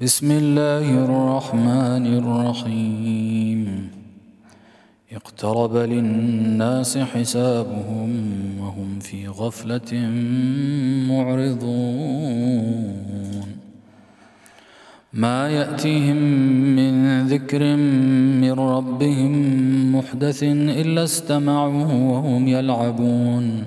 بسم الله الرحمن الرحيم. اقترب للناس حسابهم وهم في غفلة معرضون. ما يأتيهم من ذكر من ربهم محدث إلا استمعوه وهم يلعبون،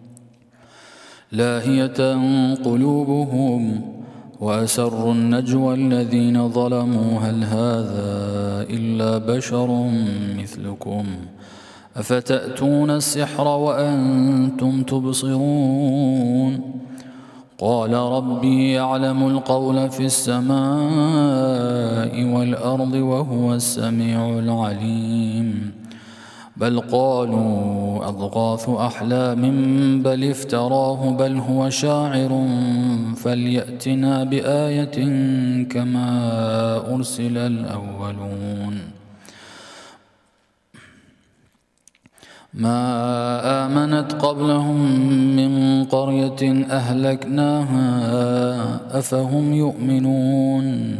لاهية قلوبهم وأسروا النجوى الذين ظلموا هل هذا إلا بشر مثلكم أفتأتون السحر وأنتم تبصرون. قال ربي يعلم القول في السماء والأرض وهو السميع العليم. بل قالوا أضغاث أحلام بل افتراه بل هو شاعر فليأتنا بآية كما أرسل الأولون. ما آمنت قبلهم من قرية أهلكناها أفهم يؤمنون.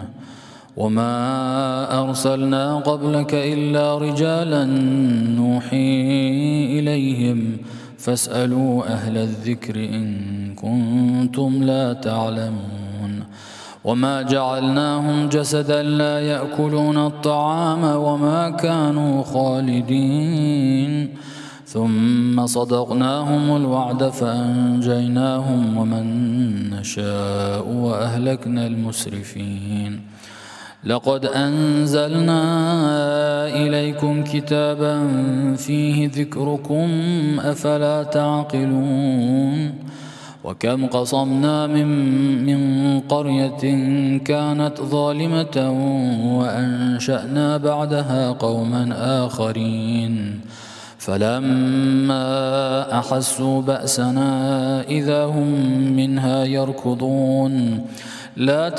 وما أرسلنا قبلك إلا رجالا نوحي إليهم فاسألوا أهل الذكر إن كنتم لا تعلمون. وما جعلناهم جسدا لا يأكلون الطعام وما كانوا خالدين. ثم صدقناهم الوعد فأنجيناهم ومن نشاء وأهلكنا المسرفين. لقد أنزلنا إليكم كتابا فيه ذكركم أفلا تعقلون. وكم قصمنا من قرية كانت ظالمة وأنشأنا بعدها قوما آخرين فلما أحسوا بأسنا إذا هم منها يركضون. لا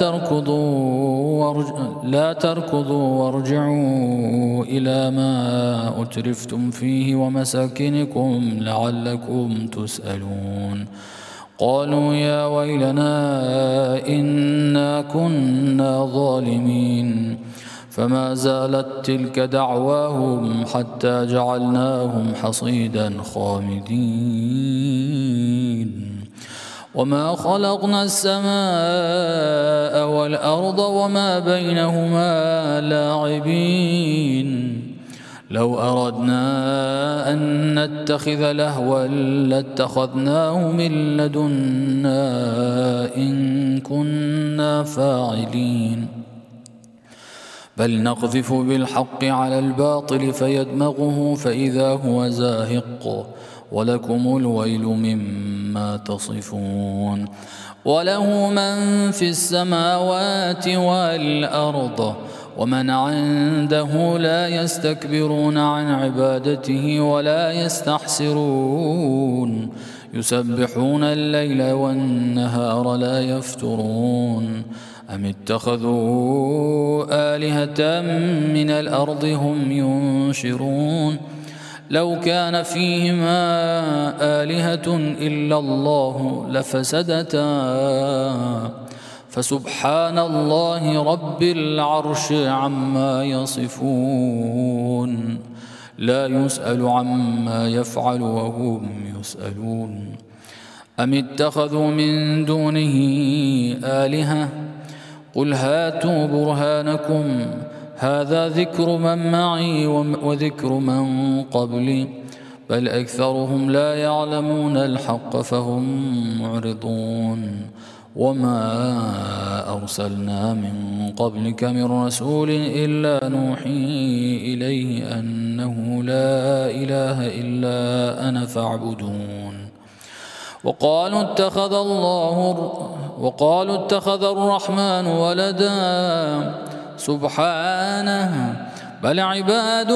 تركضوا وارجعوا إلى ما أترفتم فيه ومساكنكم لعلكم تسألون. قالوا يا ويلنا إنا كنا ظالمين. فما زالت تلك دعواهم حتى جعلناهم حصيدا خامدين. وما خلقنا السماء والأرض وما بينهما لاعبين. لو أردنا أن نتخذ لهوا لاتخذناه من لدنا إن كنا فاعلين. بل نقذف بالحق على الباطل فيدمغه فإذا هو زاهق ولكم الويل مما تصفون. وله من في السماوات والأرض ومن عنده لا يستكبرون عن عبادته ولا يستحسرون. يسبحون الليل والنهار لا يفترون. أم اتخذوا آلهة من الأرض هم ينشرون. لو كان فيهما آلهة إلا الله لفسدتا فسبحان الله رب العرش عما يصفون. لا يسأل عما يفعل وهم يسألون. أم اتخذوا من دونه آلهة قل هاتوا برهانكم هذا ذكر من معي وذكر من قبلي بل أكثرهم لا يعلمون الحق فهم معرضون. وما أرسلنا من قبلك من رسول إلا نوحي إليه أنه لا إله إلا أنا فاعبدون. وقالوا اتخذ الرحمن ولدا سبحانه بل عباد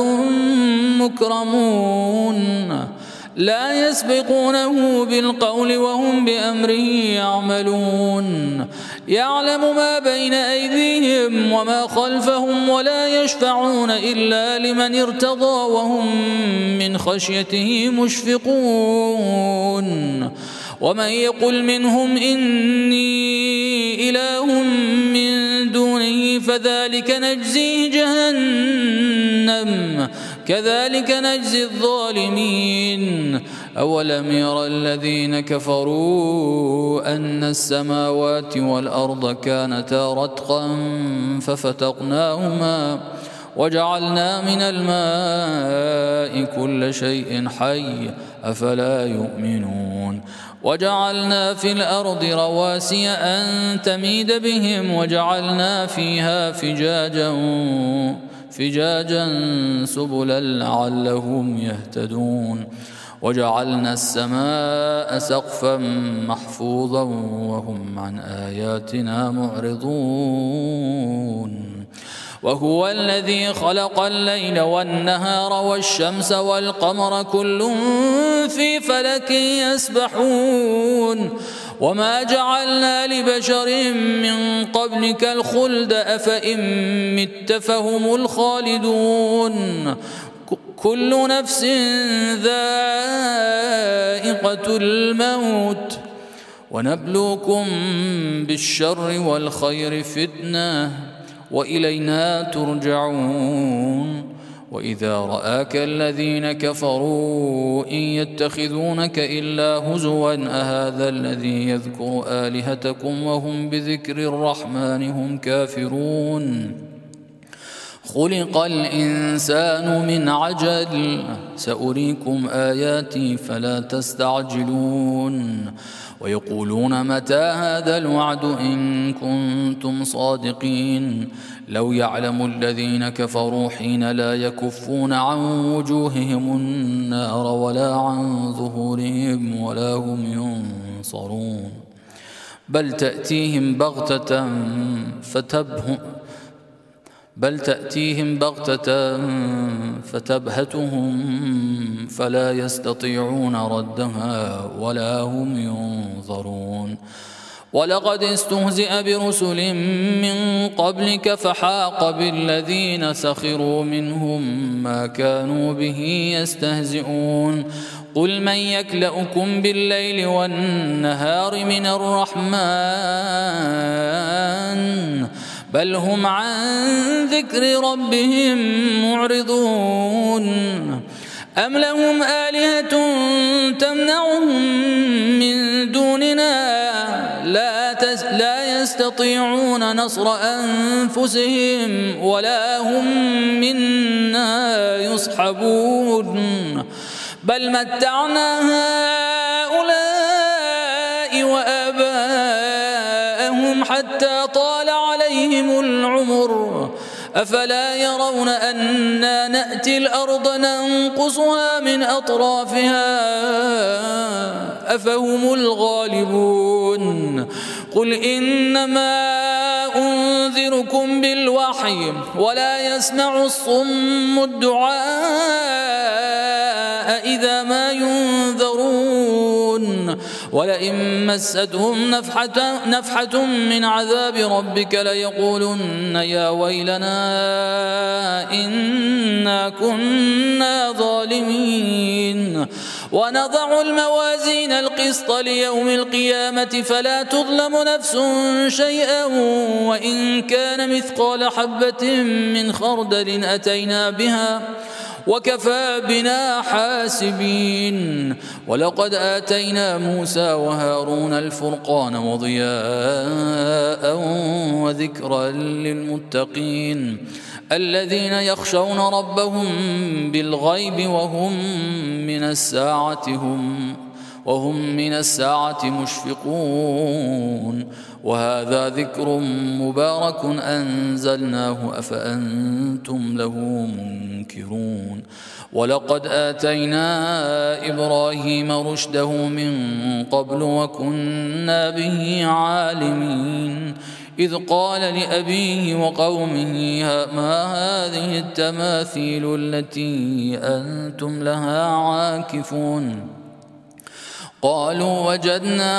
مكرمون لا يسبقونه بالقول وهم بأمره يعملون. يعلم ما بين أيديهم وما خلفهم ولا يشفعون إلا لمن ارتضى وهم من خشيته مشفقون. ومن يقل منهم إني إله من دونه فذلك نجزيه جهنم كذلك نجزي الظالمين. أولم ير الذين كفروا أن السماوات والأرض كانتا رتقا ففتقناهما وجعلنا من الماء كل شيء حي أفلا يؤمنون. وجعلنا في الأرض رواسي أن تميد بهم وجعلنا فيها فجاجا سبلا لعلهم يهتدون. وجعلنا السماء سقفا محفوظا وهم عن آياتنا معرضون. وهو الذي خلق الليل والنهار والشمس والقمر كل في فلك يسبحون. وما جعلنا لبشر من قبلك الخلد أفإن مت فهم الخالدون. كل نفس ذائقة الموت ونبلوكم بالشر والخير فتنة وإلينا ترجعون. وإذا رآك الذين كفروا إن يتخذونك إلا هزوا أهذا الذي يذكر آلهتكم وهم بذكر الرحمن هم كافرون. خلق الإنسان من عجل سأريكم آياتي فلا تستعجلون. ويقولون متى هذا الوعد إن كنتم صادقين. لو يعلم الذين كفروا حين لا يكفون عن وجوههم النار ولا عن ظهورهم ولا هم ينصرون. بل تأتيهم بغتة فتبهتهم فلا يستطيعون ردها ولا هم ينظرون. ولقد استهزئ برسل من قبلك فحاق بالذين سخروا منهم ما كانوا به يستهزئون. قل من يكلؤكم بالليل والنهار من الرحمن بل هم عن ذكر ربهم معرضون. أم لهم آلهة تمنعهم من دوننا لا يستطيعون نصر أنفسهم ولا هم منا يصحبون. بل متعنا هؤلاء وآباءهم حتى طال عليهم العمر أفلا يرون أنا نأتي الأرض ننقصها من أطرافها أفهم الغالبون. قل إنما أنذركم بالوحي ولا يسمع الصم الدعاء إذا ما ينذرون. ولئن مستهم نفحة من عذاب ربك ليقولن يا ويلنا إنا كنا ظالمين. ونضع الموازين القسط ليوم القيامة فلا تظلم نفس شيئا وإن كان مثقال حبة من خردل أتينا بها وكفى بنا حاسبين. ولقد آتينا موسى وهارون الفرقان وضياء وذكرا للمتقين الذين يخشون ربهم بالغيب وهم من الساعة مشفقون. وهذا ذكر مبارك أنزلناه أفأنتم له منكرون. ولقد آتينا إبراهيم رشده من قبل وكنا به عالمين. إذ قال لأبيه وقومه ما هذه التماثيل التي أنتم لها عاكفون. قالوا وجدنا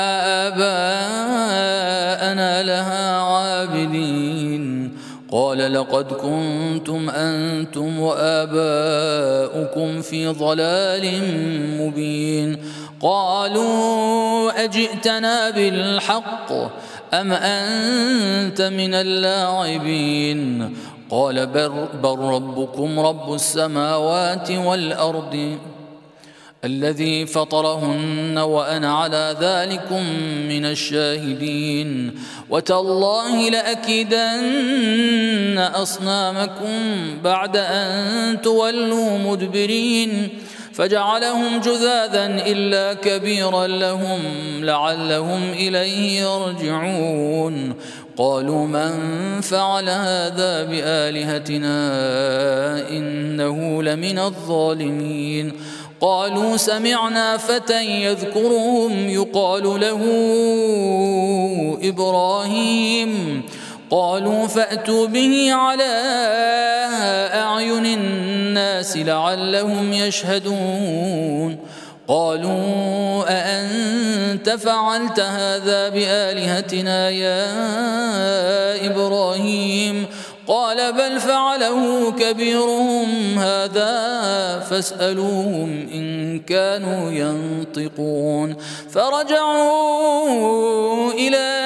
آباءنا لها عابدين. قال لقد كنتم أنتم وآباؤكم في ضلال مبين. قالوا أجئتنا بالحق أم أنت من اللاعبين قال بل ربكم رب السماوات والأرض الذي فطرهن وأنا على ذلكم من الشاهدين وتالله لأكيدن أصنامكم بعد أن تولوا مدبرين فجعلهم جذاذا إلا كبيرا لهم لعلهم إليه يرجعون قالوا من فعل هذا بآلهتنا إنه لمن الظالمين قالوا سمعنا فتى يذكرهم يقال له إبراهيم قالوا فأتوا به على أعين الناس لعلهم يشهدون قالوا أأنت فعلت هذا بآلهتنا يا إبراهيم قال بل فعله كبيرهم هذا فاسألوهم إن كانوا ينطقون فرجعوا إلى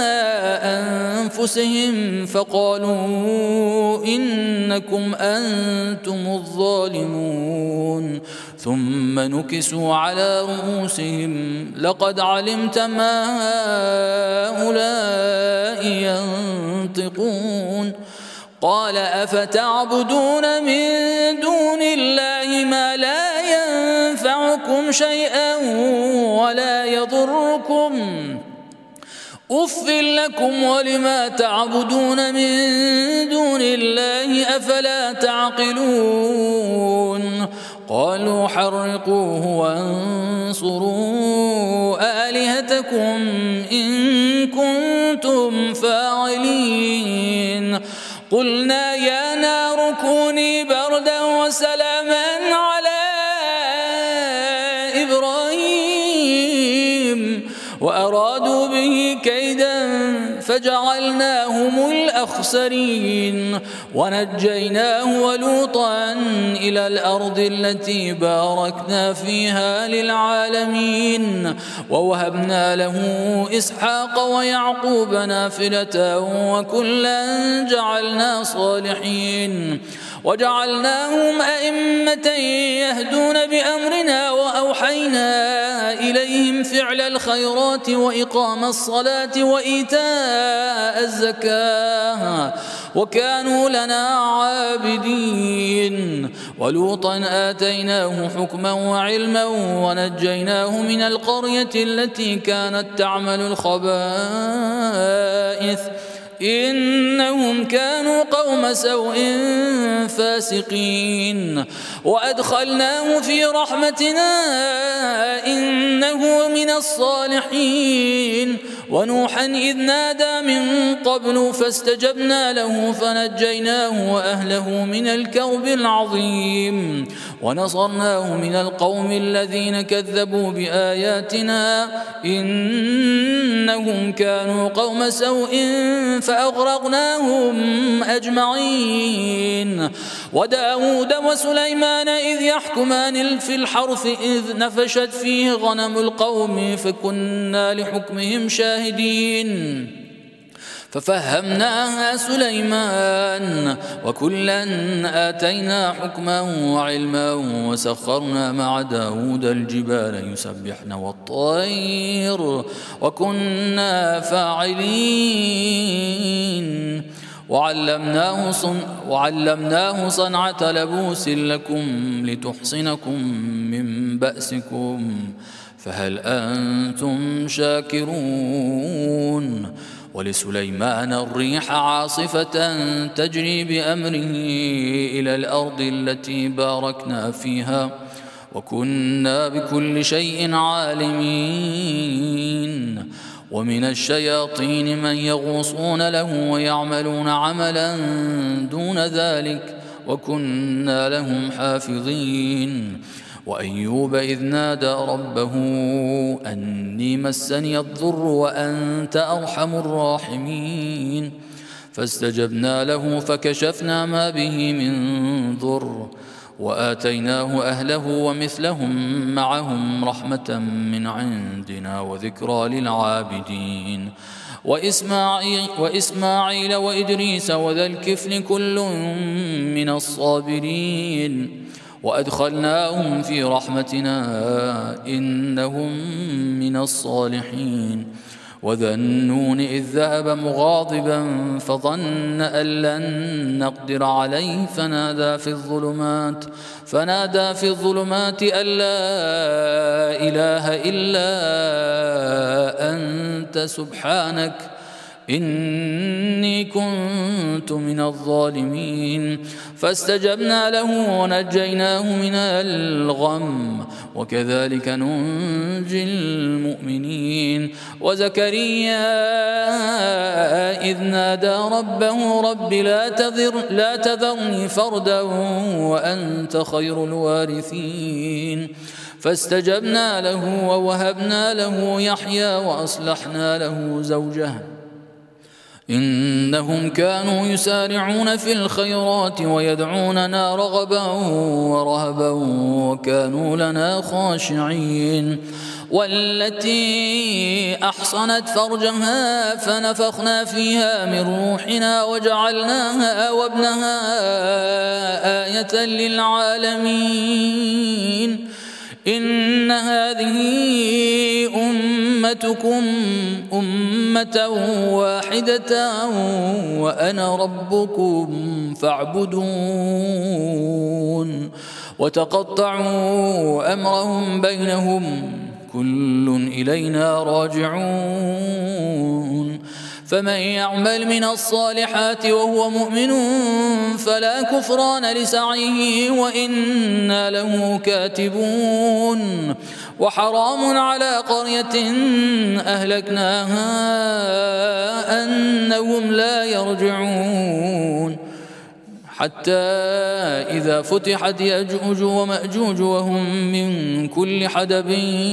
أنفسهم فقالوا إنكم أنتم الظالمون ثم نكسوا على رؤوسهم لقد علمت ما هؤلاء ينطقون قال أفتعبدون من دون الله ما لا ينفعكم شيئا ولا يضركم أف لكم ولما تعبدون من دون الله أفلا تعقلون قالوا حرقوه وانصروا آلهتكم إن كنتم فاعلين قلنا يا نار كوني بردا وسلاما على إبراهيم وأرادوا به كيدا فجعلناهم الأخسرين ونجيناه ولوطا إلى الأرض التي باركنا فيها للعالمين ووهبنا له إسحاق ويعقوب نافلة وكلا جعلنا صالحين وجعلناهم أئمة يهدون بأمرنا وأوحينا إليهم فعل الخيرات وإقام الصلاة وإيتاء الزكاة وكانوا لنا عابدين ولوطا آتيناه حكما وعلما ونجيناه من القرية التي كانت تعمل الخبائث إنهم كانوا قوم سوء فاسقين وأدخلناه في رحمتنا إنه من الصالحين ونوحا إذ نادى من قبل فاستجبنا له فنجيناه وأهله من الكرب العظيم ونصرناه من القوم الذين كذبوا بآياتنا إنهم كانوا قوم سوء فأغرقناهم أجمعين وداود وسليمان إذ يحكمان في الحرث إذ نفشت فيه غنم القوم فكنا لحكمهم شاهدين ففهمناها سليمان وكلا آتينا حكما وعلما وسخرنا مع داود الجبال يسبحن والطير وكنا فاعلين وعلمناه صنعة لبوس لكم لتحصنكم من بأسكم فهل أنتم شاكرون ولسليمان الريح عاصفة تجري بأمره إلى الأرض التي باركنا فيها وكنا بكل شيء عالمين ومن الشياطين من يغوصون له ويعملون عملا دون ذلك وكنا لهم حافظين وأيوب إذ نادى ربه أني مسني الضر وأنت أرحم الراحمين فاستجبنا له فكشفنا ما به من ضر وآتيناه أهله ومثلهم معهم رحمة من عندنا وذكرى للعابدين وإسماعيل وإدريس وذا الكفل كل من الصابرين وأدخلناهم في رحمتنا إنهم من الصالحين وذا النون إذ ذهب مغاضبا فظن أن لن نقدر عليه فنادى في الظلمات أن لا إله إلا أنت سبحانك إني كنت من الظالمين فاستجبنا له ونجيناه من الغم وكذلك ننجي المؤمنين وزكريا إذ نادى ربه رب لا تذرني فردا وأنت خير الوارثين فاستجبنا له ووهبنا له يحيى وأصلحنا له زوجه إنهم كانوا يسارعون في الخيرات ويدعوننا رغبا ورهبا وكانوا لنا خاشعين والتي أحصنت فرجها فنفخنا فيها من روحنا وجعلناها وابنها آية للعالمين إن هذه أمتكم أمة واحدة وأنا ربكم فاعبدون وتقطعوا أمرهم بينهم كل إلينا راجعون فمن يعمل من الصالحات وهو مؤمن فلا كفران لسعيه وإنا له كاتبون وحرام على قرية أهلكناها أنهم لا يرجعون حتى إذا فتحت يأجوج ومأجوج وهم من كل حدب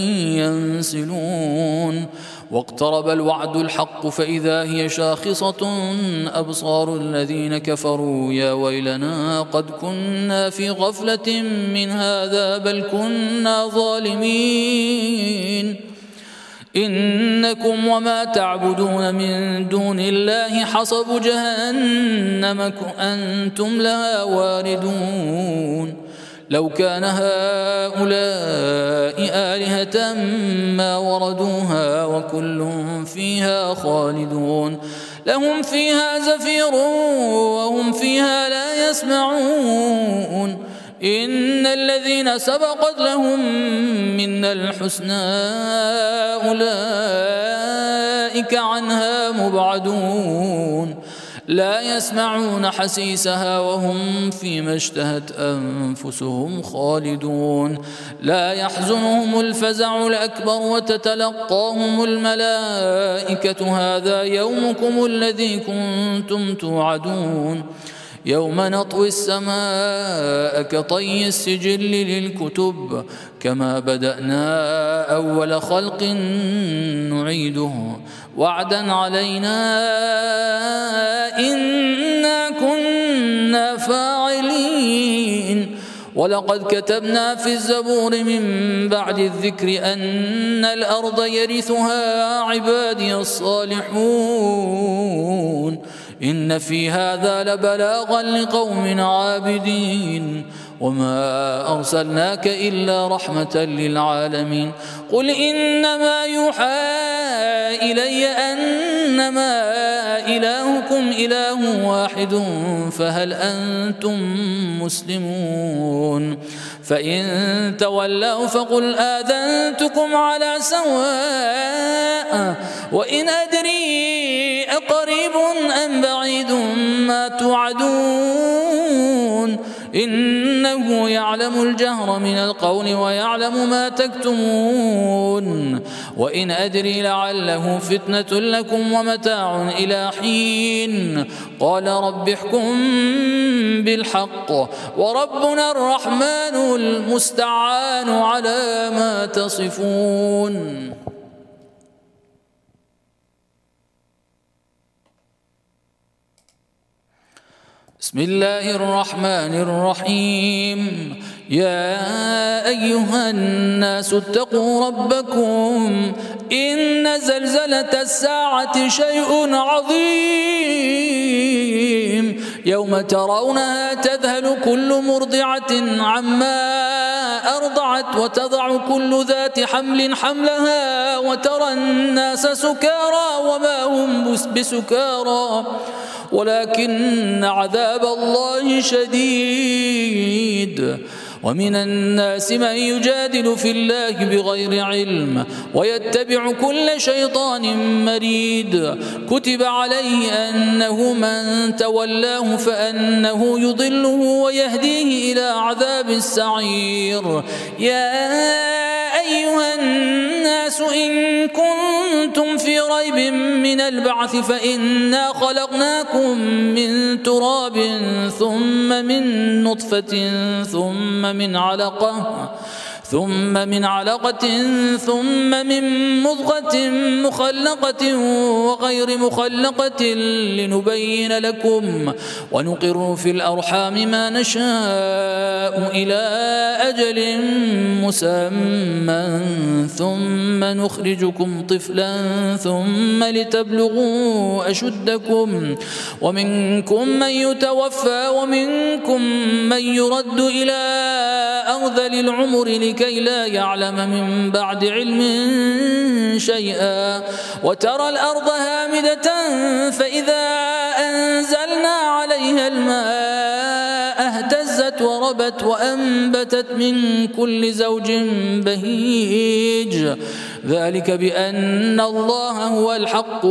ينسلون واقترب الوعد الحق فإذا هي شاخصة أبصار الذين كفروا يا ويلنا قد كنا في غفلة من هذا بل كنا ظالمين إنكم وما تعبدون من دون الله حصب جهنم أنتم لها واردون لو كان هؤلاء آلهة ما وردوها وكل فيها خالدون لهم فيها زفير وهم فيها لا يسمعون إن الذين سبقت لهم منا الحسنى أولئك عنها مبعدون لا يسمعون حسيسها وهم فيما اشتهت أنفسهم خالدون لا يحزنهم الفزع الأكبر وتتلقاهم الملائكة هذا يومكم الذي كنتم توعدون يوم نطوي السماء كطي السجل للكتب كما بدأنا أول خلق نعيده وعدا علينا إنا كنا فاعلين ولقد كتبنا في الزبور من بعد الذكر أن الأرض يرثها عبادي الصالحون إن في هذا لبلاغا لقوم عابدين وما أرسلناك إلا رحمة للعالمين قل إنما يوحى إلي أنما إلهكم إله واحد فهل أنتم مسلمون فإن تولوا فقل آذنتكم على سواء وإن أدري أقريب أم بعيد ما توعدون إنه يعلم الجهر من القول ويعلم ما تكتمون وإن أدري لعله فتنة لكم ومتاع إلى حين قال رب احكم بالحق وربنا الرحمن المستعان على ما تصفون بسم الله الرحمن الرحيم يا أيها الناس اتقوا ربكم إن زلزلة الساعة شيء عظيم يوم ترونها تذهل كل مرضعة عما أرضعت وتضع كل ذات حمل حملها وترى الناس سكارى وما هم بسكارى ولكن عذاب الله شديد. ومن الناس من يجادل في الله بغير علم ويتبع كل شيطان مريد كتب عليه أنه من تولاه فأنه يضله ويهديه إلى عذاب السعير. يا أيها الناس إن كنتم في ريب من البعث فإنا خلقناكم من تراب ثم من نطفة ثم من علقة ثم من مضغة مخلقة وغير مخلقة لنبين لكم ونقر في الأرحام ما نشاء إلى أجل مسمى ثم نخرجكم طفلا ثم لتبلغوا أشدكم ومنكم من يتوفى ومنكم من يرد إلى أرذل العمر لكي لا يعلم من بعد علم شيئا وترى الأرض هامدة فإذا أنزلنا عليها الماء اهتزت وربت وأنبتت من كل زوج بهيج ذلك بأن الله هو الحق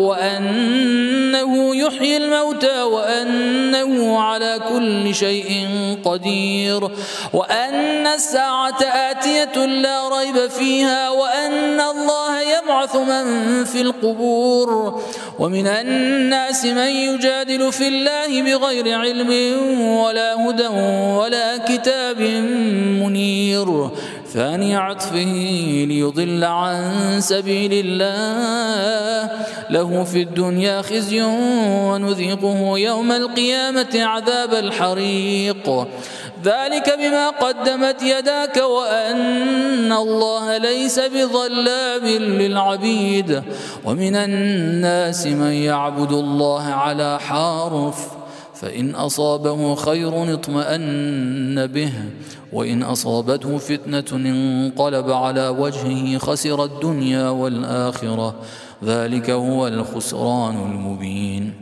وأنه يحيي الموتى وأنه على كل شيء قدير وأن الساعة آتية لا ريب فيها وأن الله يبعث من في القبور. ومن الناس من يجادل في الله بغير علم ولا هدى ولا كتاب منير ثاني عطفه ليضل عن سبيل الله له في الدنيا خزي ونذيقه يوم القيامة عذاب الحريق ذلك بما قدمت يداك وأن الله ليس بظلام للعبيد. ومن الناس من يعبد الله على حرف فإن أصابه خير اطمأن به وإن أصابته فتنة انقلب على وجهه خسر الدنيا والآخرة ذلك هو الخسران المبين.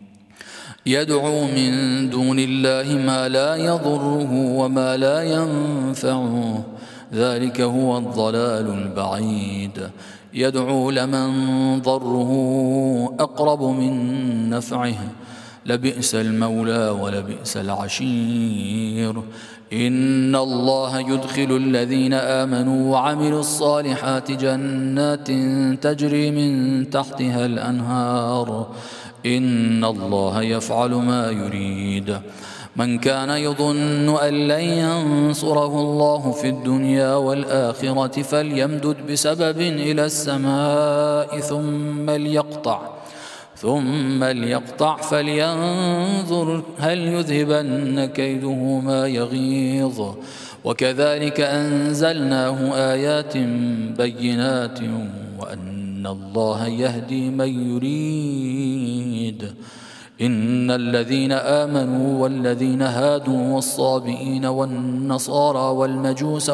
يدعو من دون الله ما لا يضره وما لا ينفعه ذلك هو الضلال البعيد. يدعو لمن ضره أقرب من نفعه لبئس المولى ولبئس العشير. إن الله يدخل الذين آمنوا وعملوا الصالحات جنات تجري من تحتها الأنهار إن الله يفعل ما يريد. من كان يظن أن لن ينصره الله في الدنيا والآخرة فليمدد بسبب إلى السماء ثم ليقطع فلينظر هل يذهبن كيده ما يغيظ. وكذلك أنزلناه آيات بينات وأن الله يهدي من يريد. إن الذين آمنوا والذين هادوا والصابئين والنصارى والمجوس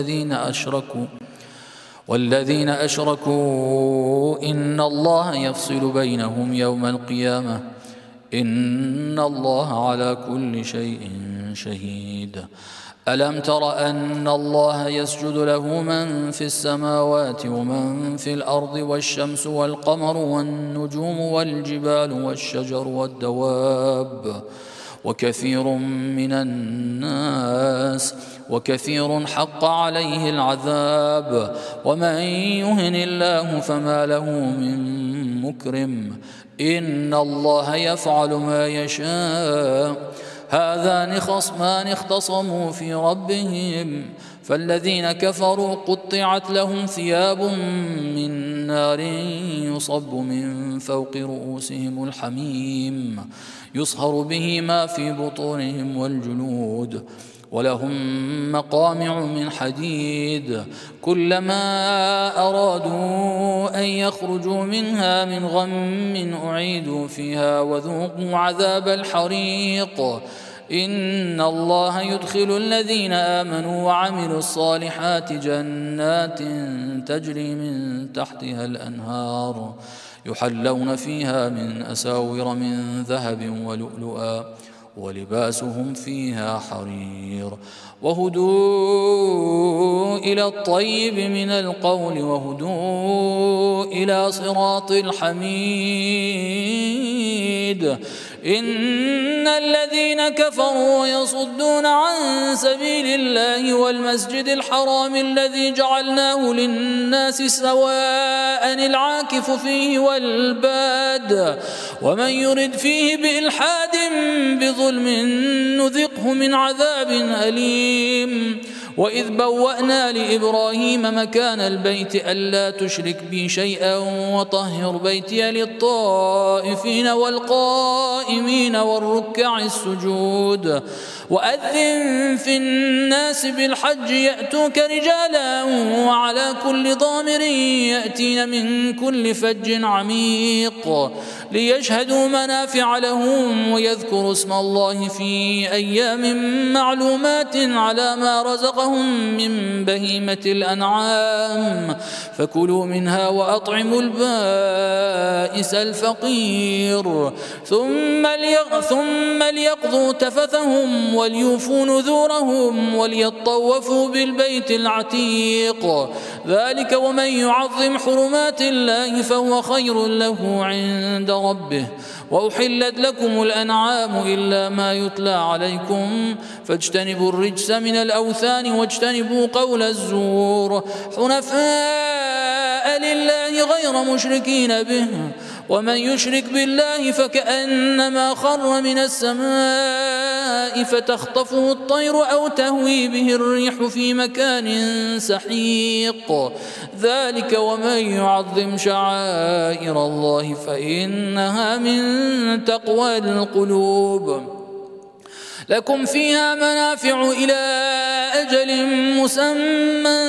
والذين أشركوا إن الله يفصل بينهم يوم القيامة إن الله على كل شيء شهيد. ألم تر أن الله يسجد له من في السماوات ومن في الأرض والشمس والقمر والنجوم والجبال والشجر والدواب وكثير حق عليه العذاب ومن يهن الله فما له من مكرم إن الله يفعل ما يشاء. هذان خصمان اختصموا في ربهم فالذين كفروا قطعت لهم ثياب من نار يصب من فوق رؤوسهم الحميم يصهر به ما في بطونهم والجلود ولهم مقامع من حديد كلما أرادوا أن يخرجوا منها من غم أعيدوا فيها وذوقوا عذاب الحريق إن الله يدخل الذين آمنوا وعملوا الصالحات جنات تجري من تحتها الأنهار يحلون فيها من أساور من ذهب ولؤلؤا ولباسهم فيها حرير وهدوا إلى الطيب من القول وهدوا إلى صراط الحميد إن الذين كفروا ويصدون عن سبيل الله والمسجد الحرام الذي جعلناه للناس سواء العاكف فيه والباد ومن يرد فيه بإلحاد بظلم نذقه من عذاب أليم وإذ بوأنا لإبراهيم مكان البيت ألا تشرك بي شيئا وطهر بيتي للطائفين والقائمين والركع السجود وأذن في الناس بالحج يأتوك رجالا وعلى كل ضامر يأتين من كل فج عميق ليشهدوا منافع لهم ويذكروا اسم الله في أيام معلومات على ما رزقهم من بهيمة الأنعام فكلوا منها وأطعموا البائس الفقير ثم ليقضوا تفثهم وليوفوا نذورهم وليطوفوا بالبيت العتيق ذلك ومن يعظم حرمات الله فهو خير له عند ربه وأحلت لكم الأنعام إلا ما يتلى عليكم فاجتنبوا الرجس من الأوثان واجتنبوا قول الزور حنفاء لله غير مشركين به ومن يشرك بالله فكأنما خر من السماء فتخطفه الطير أو تهوي به الريح في مكان سحيق ذلك ومن يعظم شعائر الله فإنها من تقوى القلوب لكم فيها منافع إلى أجل مسمى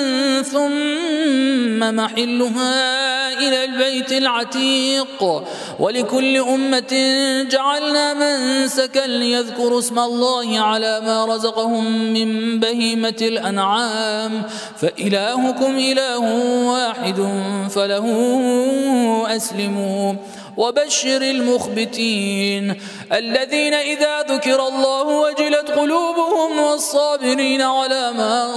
ثم محلها إلى البيت العتيق ولكل أمة جعلنا منسكا ليذكروا اسم الله على ما رزقهم من بهيمة الأنعام فإلهكم إله واحد فله أسلموا وبشر المخبتين الذين إذا ذكر الله وجلت قلوبهم والصابرين على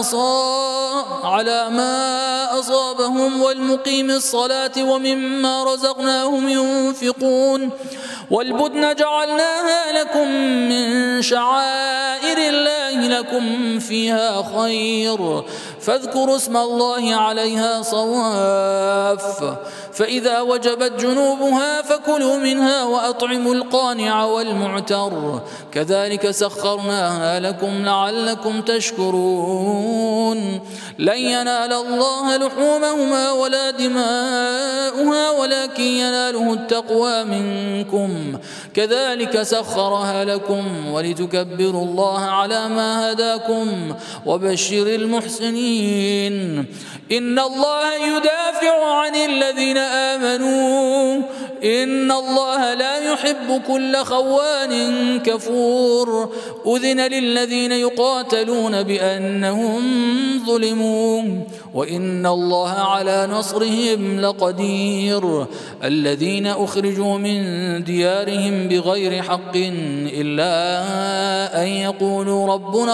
ما أصابهم والمقيم الصلاة ومما رزقناهم ينفقون والبدن جعلناها لكم من شعائر الله لكم فيها خير فاذكروا اسم الله عليها صواف فإذا وجبت جنوبها فكلوا منها وأطعموا القانع والمعتر كذلك سخرناها لكم لعلكم تشكرون لن ينال الله لحومهما ولا دماؤها ولكن يناله التقوى منكم كذلك سخرها لكم ولتكبروا الله على ما هداكم وبشر المحسنين إن الله يدافع عن الذين آمنوا إن الله لا يحب كل خوان كفور أذن للذين يقاتلون بأنهم ظلموا وإن الله على نصرهم لقدير الذين أخرجوا من ديارهم بغير حق إلا أن يقولوا ربنا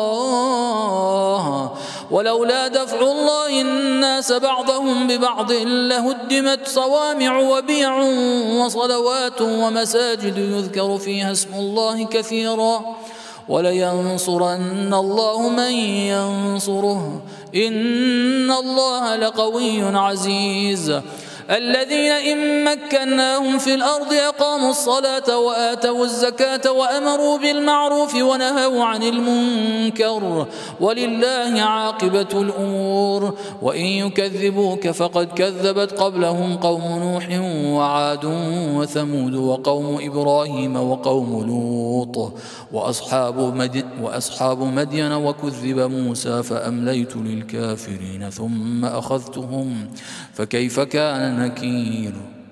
الله ولولا دفع الله الناس بعضهم ببعض لهدمت صوامع وبيع وصلوات ومساجد يذكر فيها اسم الله كثيرا ولينصرن الله من ينصره إن الله لقوي عزيز الذين إن مكناهم في الأرض أقاموا الصلاة وآتوا الزكاة وأمروا بالمعروف ونهوا عن المنكر ولله عاقبة الأمور وإن يكذبوك فقد كذبت قبلهم قوم نوح وعاد وثمود وقوم إبراهيم وقوم لوط وأصحاب مدين وكذب موسى فأمليت للكافرين ثم أخذتهم فكيف كان نكير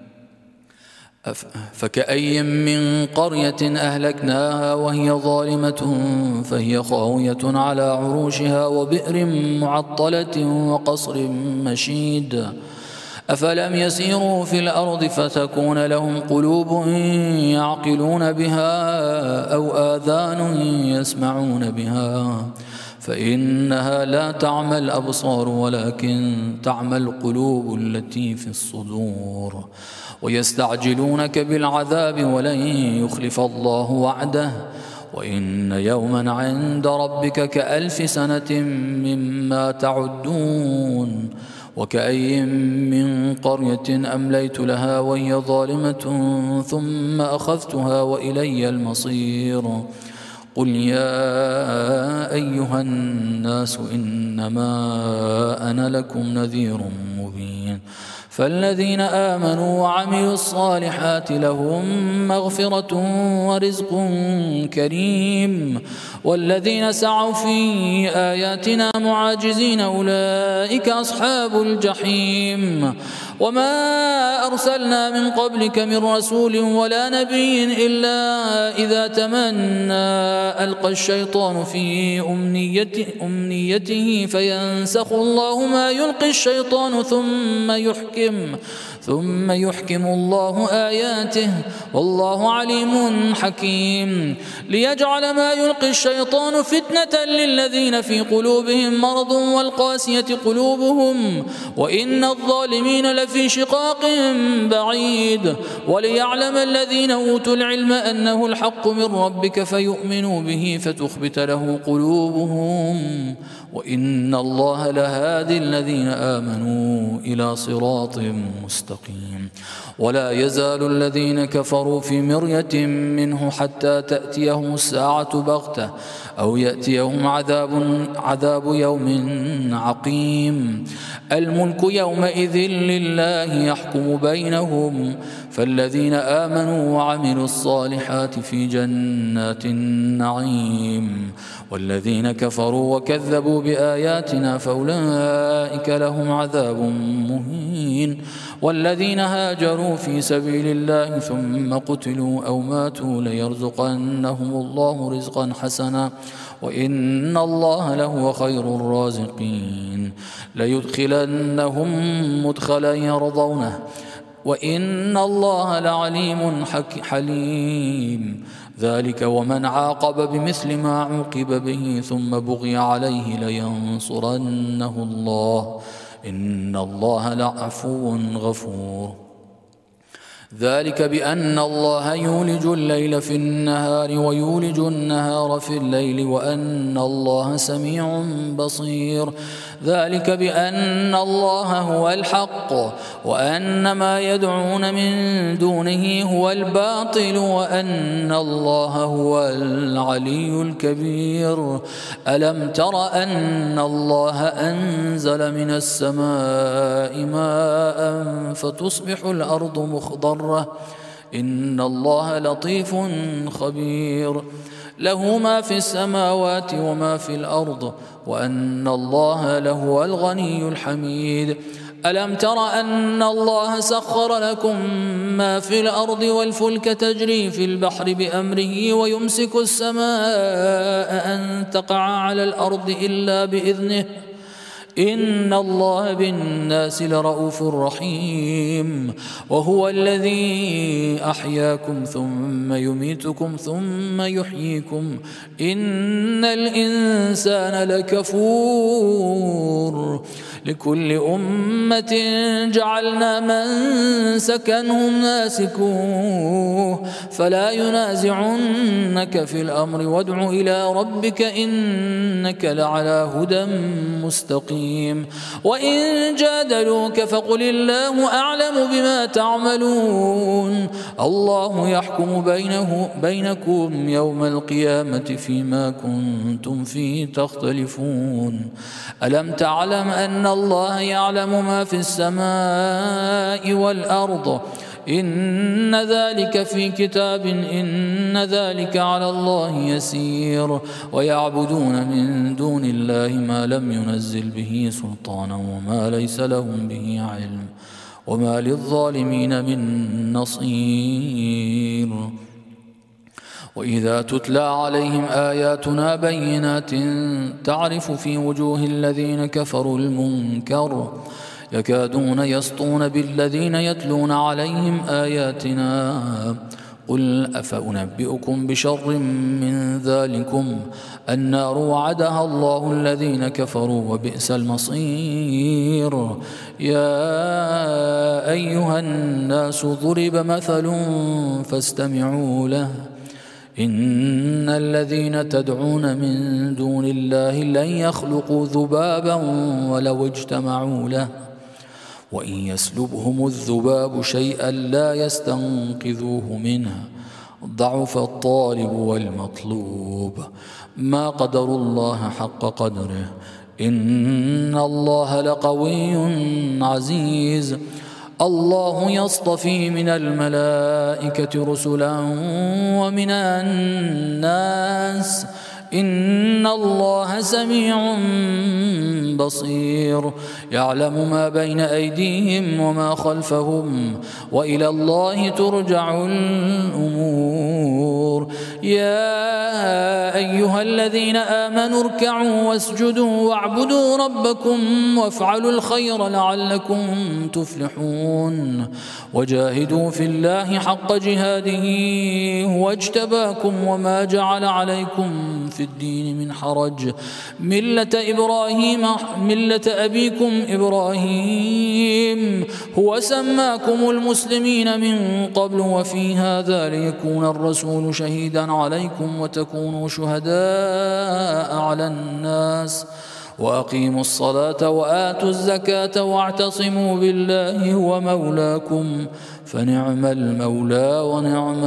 فكأي من قرية أهلكناها وهي ظالمة فهي خاوية على عروشها وبئر معطلة وقصر مشيد أفلم يسيروا في الأرض فتكون لهم قلوب يعقلون بها أو آذان يسمعون بها فإنها لا تعمى الأبصار ولكن تعمى القلوب التي في الصدور ويستعجلونك بالعذاب ولن يخلف الله وعده وإن يوما عند ربك كألف سنة مما تعدون وكأي من قرية أمليت لها وهي ظالمة ثم أخذتها وإلي المصير قل يا أيها الناس إنما أنا لكم نذير مبين فالذين آمنوا وعملوا الصالحات لهم مغفرة ورزق كريم والذين سعوا في آياتنا معاجزين أولئك أصحاب الجحيم وما أرسلنا من قبلك من رسول ولا نبي إلا إذا تمنى ألقى الشيطان في أمنيته فينسخ الله ما يلقي الشيطان ثم يحكم الله آياته والله عليم حكيم ليجعل ما يلقي الشيطان فتنة للذين في قلوبهم مرض والقاسية قلوبهم وإن الظالمين لفي شقاق بعيد وليعلم الذين أوتوا العلم أنه الحق من ربك فيؤمنوا به فتخبت له قلوبهم وإن الله لهادي الذين آمنوا إلى صراط مستقيم ولا يزال الذين كفروا في مرية منه حتى تأتيهم الساعة بغتة أو يأتيهم عذاب يوم عقيم الملك يومئذ لله يحكم بينهم فالذين آمنوا وعملوا الصالحات في جنات النعيم والذين كفروا وكذبوا بآياتنا فأولئك لهم عذاب مهين والذين هاجروا في سبيل الله ثم قتلوا أو ماتوا ليرزقنهم الله رزقا حسنا وإن الله لهو خير الرازقين ليدخلنهم مدخلا يرضونه وإن الله لعليم حليم ذلك ومن عاقب بمثل ما عوقب به ثم بغي عليه لينصرنه الله إن الله لعفو غفور ذلك بأن الله يولج الليل في النهار ويولج النهار في الليل وأن الله سميع بصير ذلك بأن الله هو الحق وأن ما يدعون من دونه هو الباطل وأن الله هو العلي الكبير ألم تر أن الله أنزل من السماء ماء فتصبح الأرض مخضرة إن الله لطيف خبير له ما في السماوات وما في الأرض وأن الله لهو الغني الحميد ألم تر أن الله سخر لكم ما في الأرض والفلك تجري في البحر بأمره ويمسك السماء أن تقع على الأرض إلا بإذنه إن الله بالناس لرؤوف رحيم وهو الذي أحياكم ثم يميتكم ثم يحييكم إن الإنسان لكفور لكل أمة جعلنا منسكا هم ناسكوه فلا ينازعنك في الأمر وادع إلى ربك إنك لعلى هدى مستقيم وإن جادلوك فقل الله أعلم بما تعملون الله يحكم بينكم يوم القيامة فيما كنتم فيه تختلفون ألم تعلم أن الله يعلم ما في السماء والأرض إن ذلك في كتاب إن ذلك على الله يسير ويعبدون من دون الله ما لم ينزل به سلطانا وما ليس لهم به علم وما للظالمين من نصير وإذا تتلى عليهم آياتنا بينات تعرف في وجوه الذين كفروا المنكر يكادون يسطون بالذين يتلون عليهم آياتنا قل أفأنبئكم بشر من ذلكم النار وعدها الله الذين كفروا وبئس المصير يا أيها الناس ضرب مثل فاستمعوا له إن الذين تدعون من دون الله لن يخلقوا ذبابا ولو اجتمعوا له وإن يسلبهم الذباب شيئا لا يستنقذوه منه ضعف الطالب والمطلوب ما قدروا الله حق قدره إن الله لقوي عزيز الله يصطفي من الملائكة رسلا ومن الناس إن الله سميع بصير يعلم ما بين أيديهم وما خلفهم وإلى الله ترجع الأمور يا أيها الذين آمنوا اركعوا واسجدوا واعبدوا ربكم وافعلوا الخير لعلكم تفلحون وجاهدوا في الله حق جهاده هو اجتباكم وما جعل عليكم في الدين من حرج ملة أبيكم إبراهيم هو سماكم المسلمين من قبل وفي هذا ليكون الرسول شهيدا عليكم وتكونوا شهداء على الناس وأقيموا الصلاة وآتوا الزكاة واعتصموا بالله هو مولاكم فنعم المولى ونعم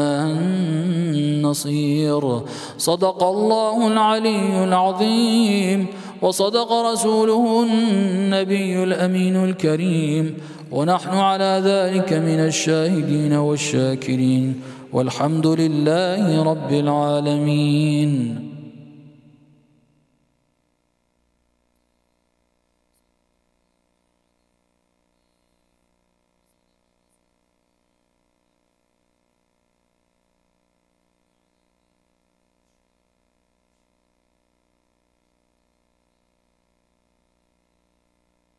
النصير صدق الله العلي العظيم وصدق رسوله النبي الأمين الكريم ونحن على ذلك من الشاهدين والشاكرين والحمد لله رب العالمين.